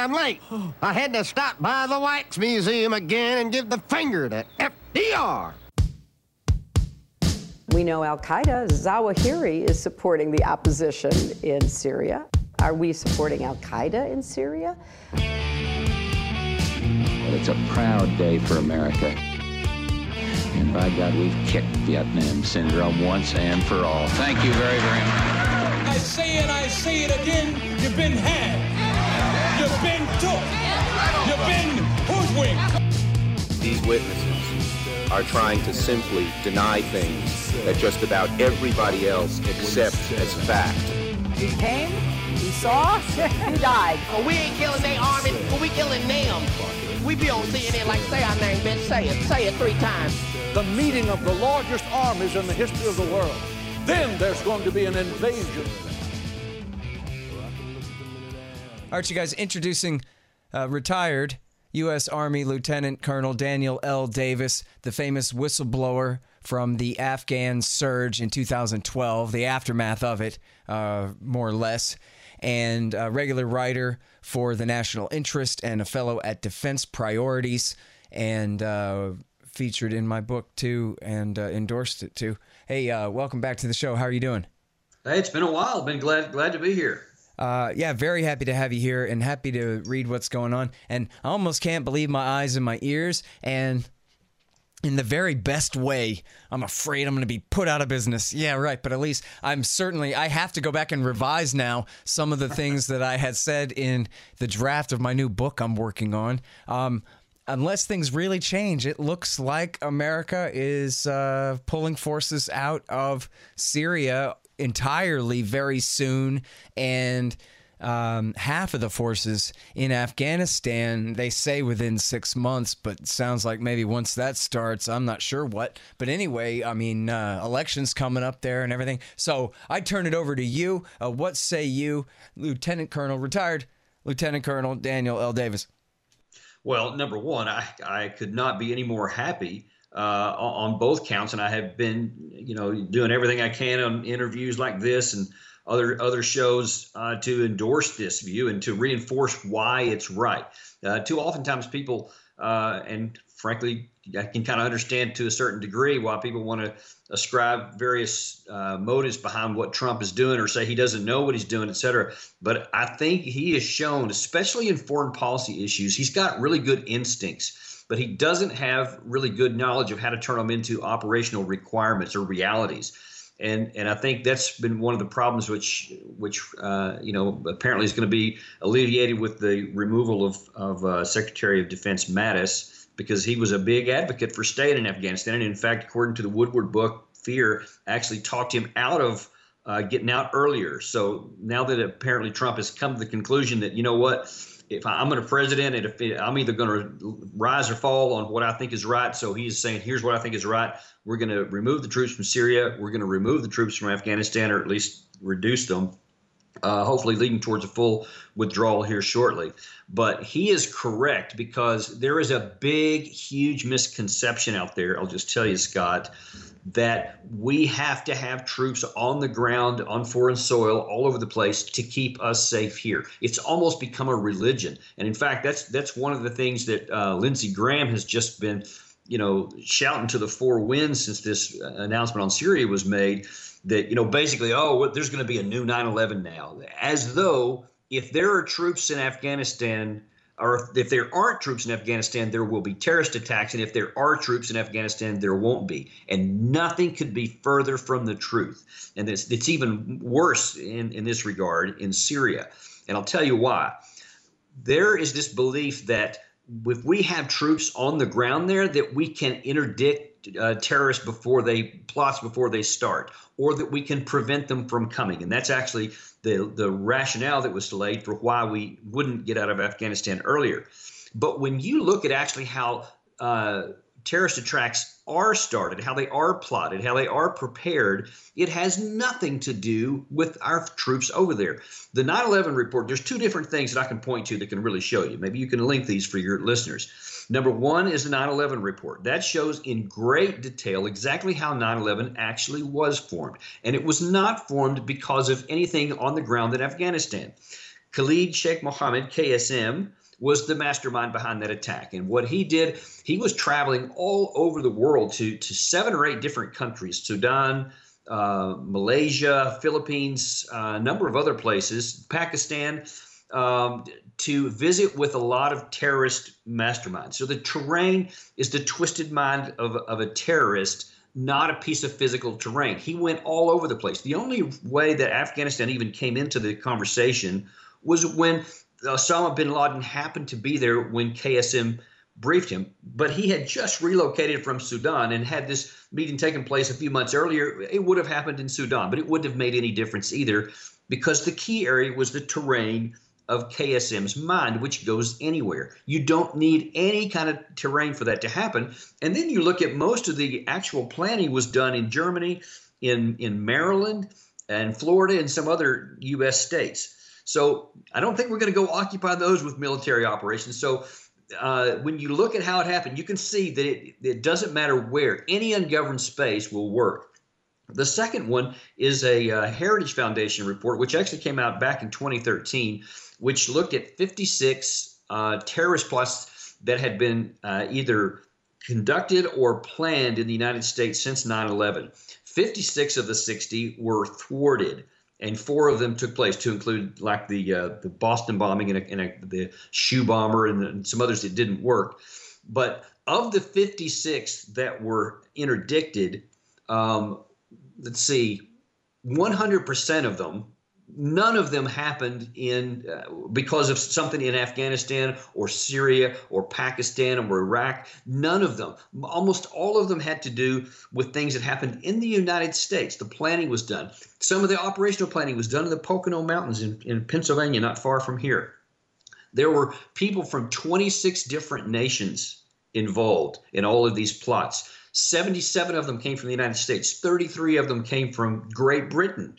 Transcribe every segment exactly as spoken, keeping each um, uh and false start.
I'm late. I had to stop by the Wax Museum again and give the finger to F D R. We know Al-Qaeda, Zawahiri, is supporting the opposition in Syria. Are we supporting Al-Qaeda in Syria? Well, it's a proud day for America. And by God, we've kicked Vietnam syndrome once and for all. Thank you very, very much. I say it, I say it again, you've been had. You've been took. You've been hoodwinked. These witnesses are trying to simply deny things that just about everybody else accepts as fact. He came, he saw, he died. Well, we ain't killing their army, but we killing them. We be on C N N like, say our name, bitch, say it. Say it three times. The meeting of the largest armies in the history of the world. Then there's going to be an invasion. All right, you guys, introducing uh, retired U S Army Lieutenant Colonel Daniel L. Davis, the famous whistleblower from the Afghan surge in two thousand twelve, the aftermath of it, uh, more or less, and a regular writer for The National Interest and a fellow at Defense Priorities, and uh, featured in my book, too, and uh, endorsed it, too. Hey, uh, welcome back to the show. How are you doing? Hey, it's been a while. Been glad glad to be here. Uh, yeah, very happy to have you here and happy to read what's going on. And I almost can't believe my eyes and my ears. And in the very best way, I'm afraid I'm going to be put out of business. Yeah, right. But at least I'm certainly, I have to go back and revise now some of the things that I had said in the draft of my new book I'm working on. Um, unless things really change, it looks like America is uh, pulling forces out of Syria entirely very soon, and um, half of the forces in Afghanistan, they say within six months, but it sounds like maybe once that starts, I'm not sure what. But anyway, I mean, uh, elections coming up there and everything. So I turn it over to you. Uh, what say you, Lieutenant Colonel, retired Lieutenant Colonel Daniel L. Davis? Well, number one, I, I could not be any more happy Uh, on both counts, and I have been, you know, doing everything I can on interviews like this and other other shows uh, to endorse this view and to reinforce why it's right. Uh, too oftentimes people, uh, and frankly, I can kind of understand to a certain degree why people want to ascribe various uh, motives behind what Trump is doing or say he doesn't know what he's doing, et cetera. But I think he has shown, especially in foreign policy issues, he's got really good instincts. But he doesn't have really good knowledge of how to turn them into operational requirements or realities. And and I think that's been one of the problems which, which uh, you know, apparently is going to be alleviated with the removal of, of uh, Secretary of Defense Mattis, because he was a big advocate for staying in Afghanistan. And in fact, according to the Woodward book, Fear actually talked him out of uh, getting out earlier. So now that apparently Trump has come to the conclusion that, you know what, if I'm going to president, and if it, I'm either going to rise or fall on what I think is right. So he's saying, here's what I think is right. We're going to remove the troops from Syria. We're going to remove the troops from Afghanistan, or at least reduce them, uh, hopefully leading towards a full withdrawal here shortly. But he is correct, because there is a big, huge misconception out there. I'll just tell you, Scott, that we have to have troops on the ground, on foreign soil, all over the place to keep us safe here. It's almost become a religion. And in fact, that's that's one of the things that uh, Lindsey Graham has just been, you know, shouting to the four winds since this announcement on Syria was made, that, you know, basically, oh, there's going to be a new nine eleven now, as though if there are troops in Afghanistan, or if there aren't troops in Afghanistan, there will be terrorist attacks. And if there are troops in Afghanistan, there won't be. And nothing could be further from the truth. And it's, it's even worse in, in this regard in Syria. And I'll tell you why. There is this belief that if we have troops on the ground there, that we can interdict uh, terrorists before they plots before they start, or that we can prevent them from coming. And that's actually the the rationale that was laid for why we wouldn't get out of Afghanistan earlier. But when you look at actually how uh, terrorist attacks are started, how they are plotted, how they are prepared, it has nothing to do with our troops over there. The nine eleven report, there's two different things that I can point to that can really show you. Maybe you can link these for your listeners. Number one is the nine eleven report. That shows in great detail exactly how nine eleven actually was formed. And it was not formed because of anything on the ground in Afghanistan. Khalid Sheikh Mohammed, K S M, was the mastermind behind that attack. And what he did, he was traveling all over the world to, to seven or eight different countries, Sudan, uh, Malaysia, Philippines, uh, a number of other places, Pakistan, um, to visit with a lot of terrorist masterminds. So the terrain is the twisted mind of, of a terrorist, not a piece of physical terrain. He went all over the place. The only way that Afghanistan even came into the conversation was when Osama bin Laden happened to be there when K S M briefed him. But he had just relocated from Sudan, and had this meeting taken place a few months earlier, it would have happened in Sudan, but it wouldn't have made any difference either, because the key area was the terrain of K S M's mind, which goes anywhere. You don't need any kind of terrain for that to happen. And then you look at most of the actual planning was done in Germany, in, in Maryland, and Florida, and some other U S states. So I don't think we're going to go occupy those with military operations. So uh, when you look at how it happened, you can see that it, it doesn't matter where. Any ungoverned space will work. The second one is a uh, Heritage Foundation report, which actually came out back in twenty thirteen, which looked at fifty-six uh, terrorist plots that had been uh, either conducted or planned in the United States since nine eleven. fifty-six of the sixty were thwarted, and four of them took place, to include like the uh, the Boston bombing and, a, and a, the shoe bomber and, and some others that didn't work. But of the fifty-six that were interdicted, um, let's see, one hundred percent of them, none of them happened in uh, because of something in Afghanistan or Syria or Pakistan or Iraq. None of them. Almost all of them had to do with things that happened in the United States. The planning was done. Some of the operational planning was done in the Pocono Mountains in, in Pennsylvania, not far from here. There were people from twenty-six different nations involved in all of these plots. seventy-seven of them came from the United States. thirty-three of them came from Great Britain.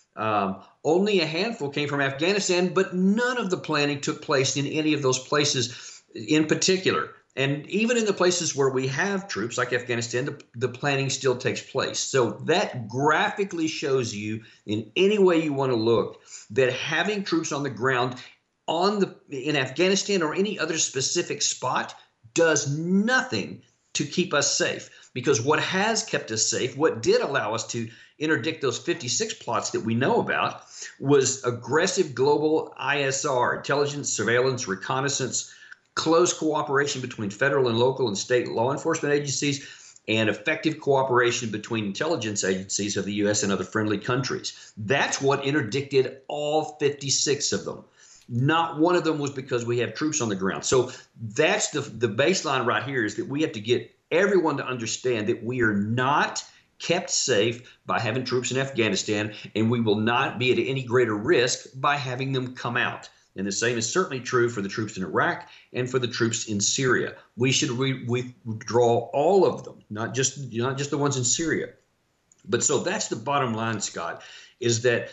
Um, only a handful came from Afghanistan, but none of the planning took place in any of those places in particular. And even in the places where we have troops, like Afghanistan, the, the planning still takes place. So that graphically shows you, in any way you want to look, that having troops on the ground on the in Afghanistan or any other specific spot does nothing to keep us safe. Because what has kept us safe, what did allow us to interdict those fifty-six plots that we know about, was aggressive global I S R, intelligence, surveillance, reconnaissance, close cooperation between federal and local and state law enforcement agencies, and effective cooperation between intelligence agencies of the U S and other friendly countries. That's what interdicted all fifty-six of them. Not one of them was because we have troops on the ground. So that's the, the baseline right here, is that we have to get everyone to understand that we are not kept safe by having troops in Afghanistan, and we will not be at any greater risk by having them come out. And the same is certainly true for the troops in Iraq and for the troops in Syria. We should re- withdraw all of them, not just not just the ones in Syria. But so that's the bottom line, Scott, is that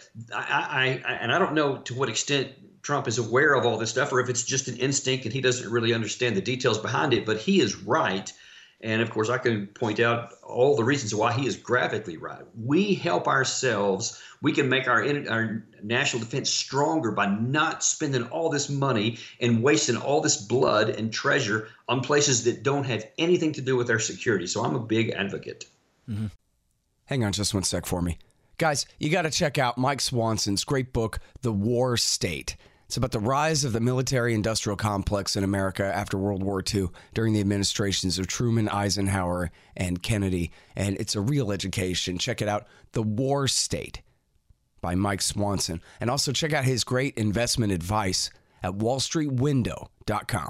I, I, I and I don't know to what extent Trump is aware of all this stuff, or if it's just an instinct and he doesn't really understand the details behind it, but he is right. And of course, I can point out all the reasons why he is graphically right. We help ourselves. We can make our, our national defense stronger by not spending all this money and wasting all this blood and treasure on places that don't have anything to do with our security. So I'm a big advocate. Mm-hmm. Hang on just one sec for me. Guys, you got to check out Mike Swanson's great book, The War State. It's about the rise of the military-industrial complex in America after World War Two during the administrations of Truman, Eisenhower, and Kennedy. And it's a real education. Check it out, The War State by Mike Swanson. And also check out his great investment advice at wall street window dot com.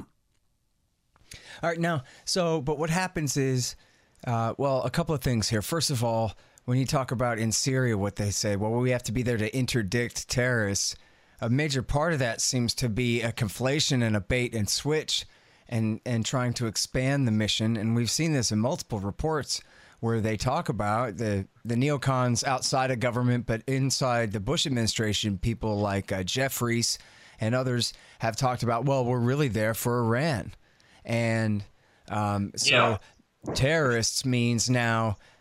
All right, now, so, but what happens is, uh, well, a couple of things here. First of all, when you talk about in Syria, what they say, well, we have to be there to interdict terrorists. A major part of that seems to be a conflation and a bait and switch and, and trying to expand the mission. And we've seen this in multiple reports where they talk about the, the neocons outside of government, but inside the Bush administration, people like uh, Jeffries and others have talked about, well, we're really there for Iran. And um, so yeah. terrorists means now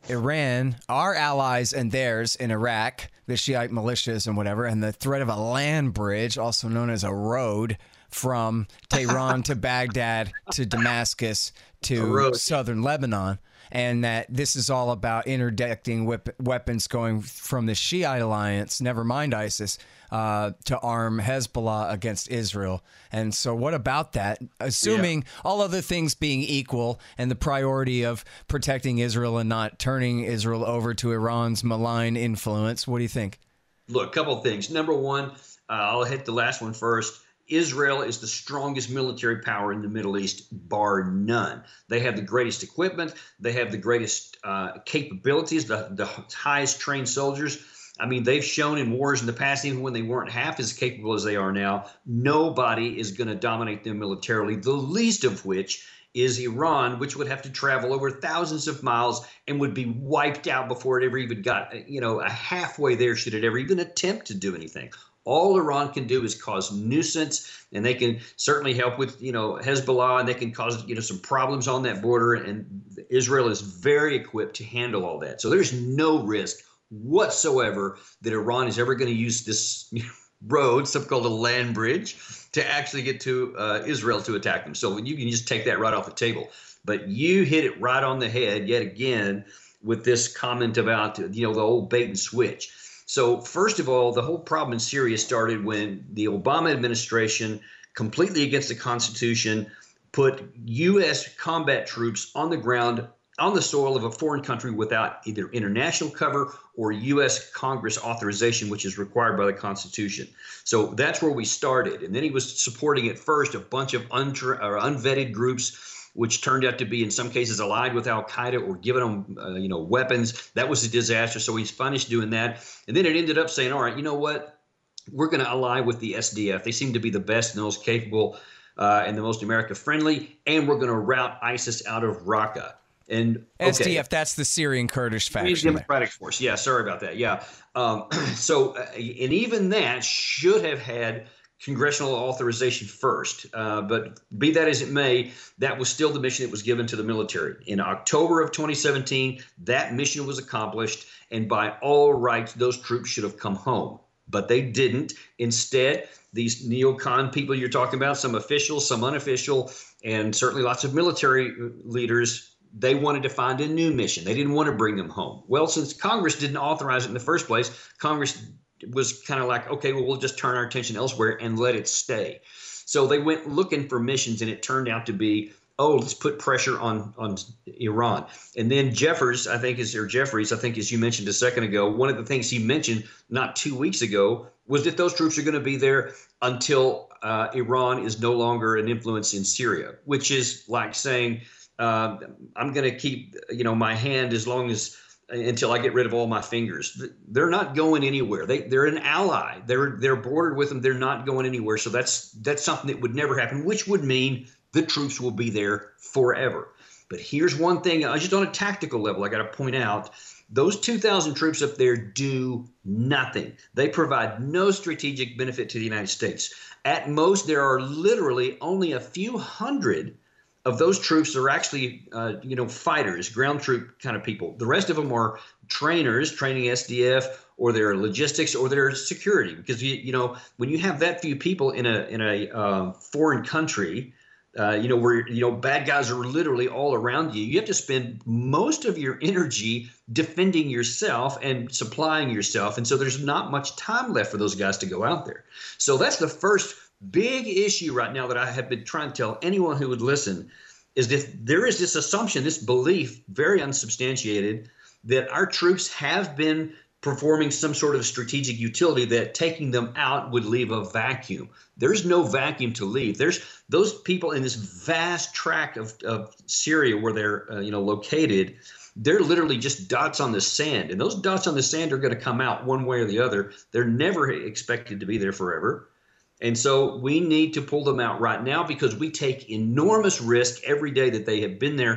Iran, our allies and theirs in Iraq, the Shiite militias and whatever, and the threat of a land bridge, also known as a road, from Tehran to Baghdad to Damascus to southern Lebanon, and that this is all about interdicting whip- weapons going from the Shiite alliance, never mind ISIS, uh, to arm Hezbollah against Israel. And so what about that? Assuming yeah. all other things being equal and the priority of protecting Israel and not turning Israel over to Iran's malign influence, what do you think? Look, a couple of things. Number one, uh, I'll hit the last one first. Israel is the strongest military power in the Middle East, bar none. They have the greatest equipment. They have the greatest uh, capabilities, the, the highest trained soldiers. I mean, they've shown in wars in the past, even when they weren't half as capable as they are now, nobody is going to dominate them militarily, the least of which is Iran, which would have to travel over thousands of miles and would be wiped out before it ever even got, you know, a halfway there should it ever even attempt to do anything. All Iran can do is cause nuisance, and they can certainly help with, you know, Hezbollah, and they can cause, you know, some problems on that border. And Israel is very equipped to handle all that. So there's no risk whatsoever that Iran is ever going to use this road, something called a land bridge, to actually get to uh, Israel to attack them. So you can just take that right off the table. But you hit it right on the head yet again with this comment about, you know, the old bait and switch. So first of all, the whole problem in Syria started when the Obama administration, completely against the Constitution, put U S combat troops on the ground, on the soil of a foreign country without either international cover or U S Congress authorization, which is required by the Constitution. So that's where we started. And then he was supporting at first a bunch of untra- or unvetted groups, which turned out to be in some cases allied with al-Qaeda or giving them, uh, you know, weapons. That was a disaster. So he's finished doing that. And then it ended up saying, all right, you know what? We're going to ally with the S D F. They seem to be the best and the most capable uh, and the most America friendly. And we're going to rout ISIS out of Raqqa. And okay. S D F, that's the Syrian Kurdish faction. Democratic Force. Yeah, sorry about that. Yeah. Um, so, uh, and even that should have had congressional authorization first. Uh, but be that as it may, that was still the mission that was given to the military. In October of twenty seventeen, that mission was accomplished. And by all rights, those troops should have come home. But they didn't. Instead, these neocon people you're talking about, some officials, some unofficial, and certainly lots of military leaders, they wanted to find a new mission. They didn't want to bring them home. Well, since Congress didn't authorize it in the first place, Congress was kind of like, okay, well, we'll just turn our attention elsewhere and let it stay. So they went looking for missions, and it turned out to be, oh, let's put pressure on, on Iran. And then Jeffers, I think, is or Jeffries, I think, as you mentioned a second ago, one of the things he mentioned not two weeks ago was that those troops are going to be there until uh, Iran is no longer an influence in Syria, which is like saying, uh, I'm going to keep, you know, my hand as long as until I get rid of all my fingers. They're not going anywhere. They they're an ally. They're they're bordered with them. They're not going anywhere. So that's that's something that would never happen, which would mean the troops will be there forever. But here's one thing, uh, just on a tactical level, I got to point out, those two thousand troops up there do nothing. They provide no strategic benefit to the United States. At most, there are literally only a few hundred of those troops are actually, uh, you know, fighters, ground troop kind of people. The rest of them are trainers training S D F, or their logistics, or their security. Because you, you know, when you have that few people in a in a uh, foreign country, uh, you know, where you know bad guys are literally all around you, you have to spend most of your energy defending yourself and supplying yourself. And so there's not much time left for those guys to go out there. So that's the first big issue right now that I have been trying to tell anyone who would listen, is that there is this assumption, this belief, very unsubstantiated, that our troops have been performing some sort of strategic utility, that taking them out would leave a vacuum. There's no vacuum to leave. There's those people in this vast tract of, of Syria where they're uh, you know located. They're literally just dots on the sand, and those dots on the sand are going to come out one way or the other. They're never expected to be there forever. And so we need to pull them out right now, because we take enormous risk every day that they have been there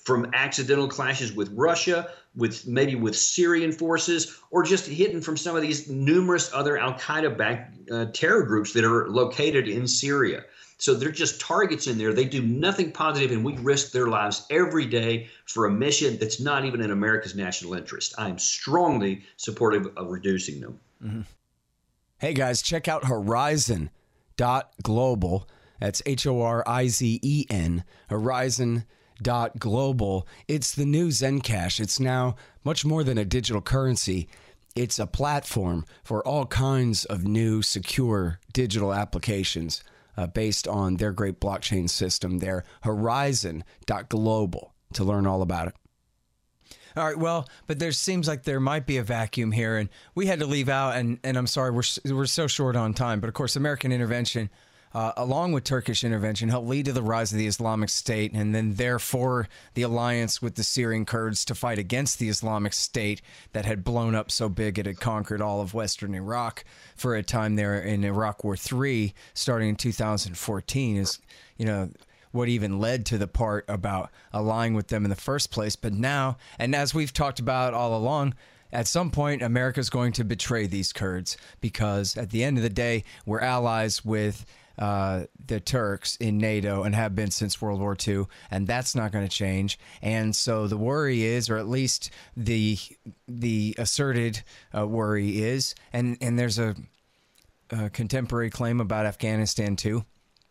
from accidental clashes with Russia, with maybe with Syrian forces, or just hidden from some of these numerous other al-Qaeda-backed uh, terror groups that are located in Syria. So they're just targets in there. They do nothing positive, and we risk their lives every day for a mission that's not even in America's national interest. I am strongly supportive of reducing them. Mm-hmm. Hey, guys, check out Horizon dot global. That's H O R I Z E N, Horizon dot global. It's the new Zencash. It's now much more than a digital currency. It's a platform for all kinds of new, secure digital applications uh, based on their great blockchain system there, Horizon dot global, to learn all about it. All right, well, but there seems like there might be a vacuum here, and we had to leave out, and, and I'm sorry, we're, we're so short on time, but of course, American intervention, Uh, along with Turkish intervention, helped lead to the rise of the Islamic State, and then therefore the alliance with the Syrian Kurds to fight against the Islamic State that had blown up so big it had conquered all of Western Iraq for a time there in Iraq War Three, starting in two thousand fourteen, is, you know, what even led to the part about allying with them in the first place. But now, and as we've talked about all along, at some point, America's going to betray these Kurds, because at the end of the day, we're allies with Uh, the Turks in NATO and have been since World War Two, and that's not going to change. And so the worry is, or at least the the asserted uh, worry is, and, and there's a, a contemporary claim about Afghanistan too,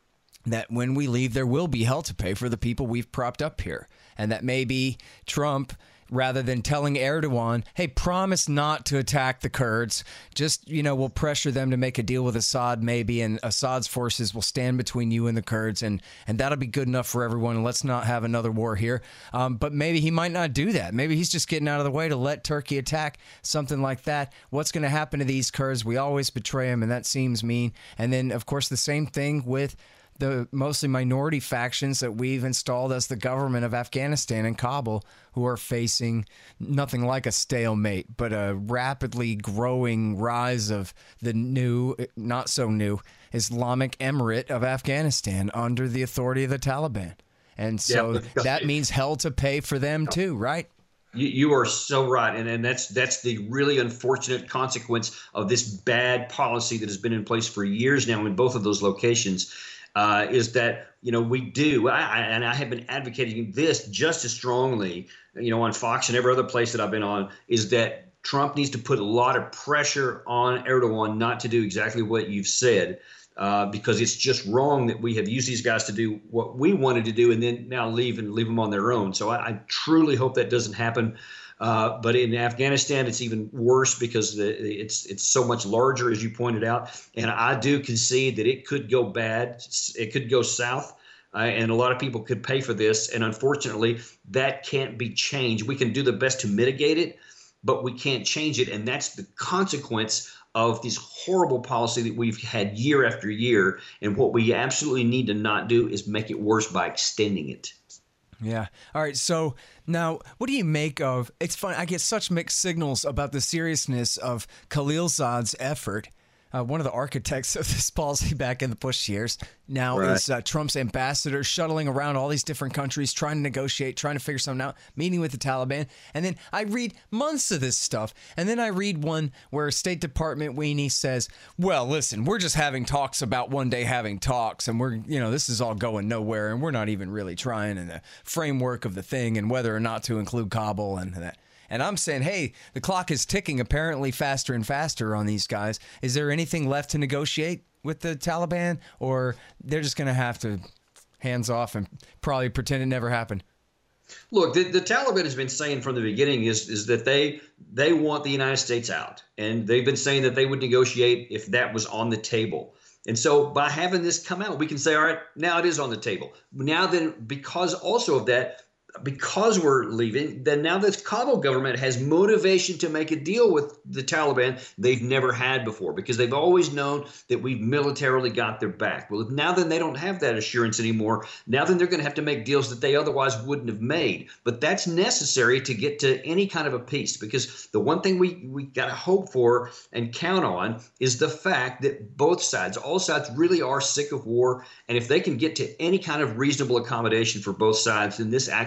that when we leave, there will be hell to pay for the people we've propped up here. And that maybe Trump, rather than telling Erdogan, hey, promise not to attack the Kurds, just, you know, we'll pressure them to make a deal with Assad maybe, and Assad's forces will stand between you and the Kurds, and, and that'll be good enough for everyone, and let's not have another war here. Um, but maybe he might not do that. Maybe he's just getting out of the way to let Turkey attack, something like that. What's going to happen to these Kurds? We always betray them, and that seems mean. And then, of course, the same thing with the mostly minority factions that we've installed as the government of Afghanistan and Kabul, who are facing nothing like a stalemate, but a rapidly growing rise of the new, not so new, Islamic Emirate of Afghanistan under the authority of the Taliban. And so yeah, that means hell to pay for them too, right? You, you are so right, and, and that's that's the really unfortunate consequence of this bad policy that has been in place for years now in both of those locations. Uh, is that, you know, we do, I, I, and I have been advocating this just as strongly, you know, on Fox and every other place that I've been on, is that Trump needs to put a lot of pressure on Erdogan not to do exactly what you've said, uh, because it's just wrong that we have used these guys to do what we wanted to do and then now leave and leave them on their own. So I, I truly hope that doesn't happen. Uh, but in Afghanistan, it's even worse because the, it's it's so much larger, as you pointed out. And I do concede that it could go bad. It could go south. Uh, and a lot of people could pay for this. And unfortunately, that can't be changed. We can do the best to mitigate it, but we can't change it. And that's the consequence of this horrible policy that we've had year after year. And what we absolutely need to not do is make it worse by extending it. Yeah. All right. So now, what do you make of? It's fun. I get such mixed signals about the seriousness of Khalilzad's effort. Uh, one of the architects of this policy back in the Bush years now right. is uh, Trump's ambassador, shuttling around all these different countries, trying to negotiate, trying to figure something out, meeting with the Taliban. And then I read months of this stuff. And then I read one where a State Department weenie says, well, listen, we're just having talks about one day having talks. And we're, you know, this is all going nowhere. And we're not even really trying in the framework of the thing and whether or not to include Kabul and that. And I'm saying, hey, the clock is ticking apparently faster and faster on these guys. Is there anything left to negotiate with the Taliban? Or they're just going to have to hands off and probably pretend it never happened? Look, the, the Taliban has been saying from the beginning is, is that they they want the United States out. And they've been saying that they would negotiate if that was on the table. And so by having this come out, we can say, all right, now it is on the table. Now then, because also of that, because we're leaving, then now the Kabul government has motivation to make a deal with the Taliban they've never had before, because they've always known that we've militarily got their back. Well, now then they don't have that assurance anymore. Now then they're going to have to make deals that they otherwise wouldn't have made. But that's necessary to get to any kind of a peace, because the one thing we, we got to hope for and count on is the fact that both sides, all sides really are sick of war. And if they can get to any kind of reasonable accommodation for both sides, then this actually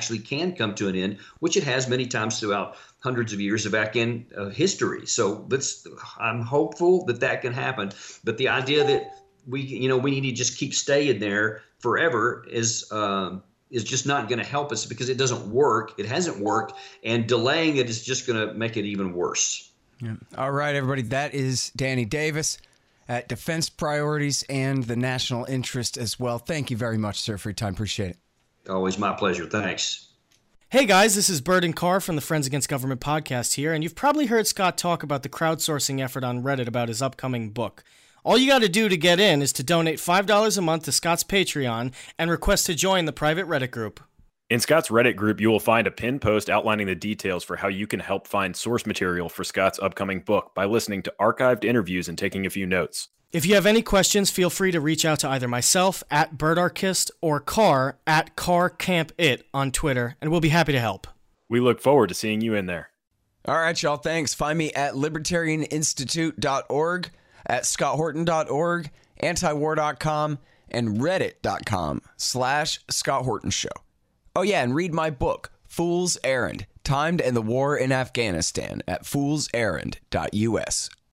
actually can come to an end, which it has many times throughout hundreds of years of Afghan uh, history. So let's, I'm hopeful that that can happen. But the idea that we, you know, we need to just keep staying there forever is um, is just not going to help us, because it doesn't work. It hasn't worked, and delaying it is just going to make it even worse. Yeah. All right, everybody. That is Danny Davis at Defense Priorities and the National Interest as well. Thank you very much, sir, for your time. Appreciate it. Always my pleasure. Thanks. Hey guys, this is Burden Carr from the Friends Against Government podcast here, and you've probably heard Scott talk about the crowdsourcing effort on Reddit about his upcoming book. All you got to do to get in is to donate five dollars a month to Scott's Patreon and request to join the private Reddit group. In Scott's Reddit group, you will find a pinned post outlining the details for how you can help find source material for Scott's upcoming book by listening to archived interviews and taking a few notes. If you have any questions, feel free to reach out to either myself at BirdArchist or Carr at CarCampIt on Twitter, and we'll be happy to help. We look forward to seeing you in there. All right, y'all. Thanks. Find me at libertarian institute dot org, at scott horton dot org, antiwar dot com, and reddit dot com slash Scott Horton Show. Oh, yeah, and read my book, Fool's Errand, Time to End the War in Afghanistan, at fools errand dot U S.